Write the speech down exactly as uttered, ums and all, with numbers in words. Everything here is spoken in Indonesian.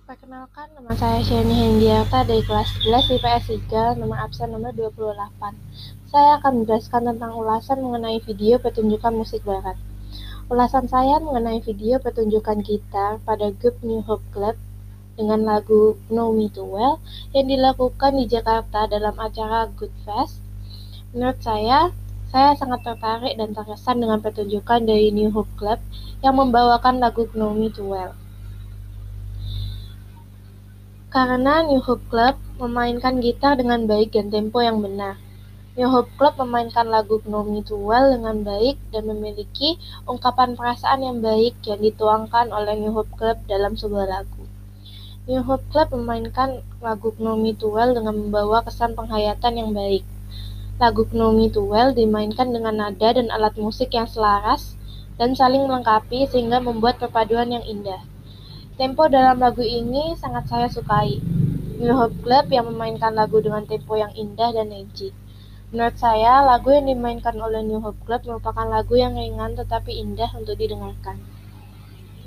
Perkenalkan, nama saya Sheni Hendiarta dari kelas sebelas I P S tiga, nomor absen nomor dua puluh delapan. Saya akan menjelaskan tentang ulasan mengenai video pertunjukan musik barat. Ulasan saya mengenai video pertunjukan gitar pada grup New Hope Club dengan lagu Know Me Too Well yang dilakukan di Jakarta dalam acara Good Fest. Menurut saya, saya sangat tertarik dan terkesan dengan pertunjukan dari New Hope Club yang membawakan lagu Know Me Too Well. Karena New Hope Club memainkan gitar dengan baik dan tempo yang benar. New Hope Club memainkan lagu Know Me Too Well dengan baik dan memiliki ungkapan perasaan yang baik yang dituangkan oleh New Hope Club dalam sebuah lagu. New Hope Club memainkan lagu Know Me Too Well dengan membawa kesan penghayatan yang baik. Lagu Know Me Too Well dimainkan dengan nada dan alat musik yang selaras dan saling melengkapi sehingga membuat perpaduan yang indah. Tempo dalam lagu ini sangat saya sukai. New Hope Club yang memainkan lagu dengan tempo yang indah dan edgy. Menurut saya, lagu yang dimainkan oleh New Hope Club merupakan lagu yang ringan tetapi indah untuk didengarkan.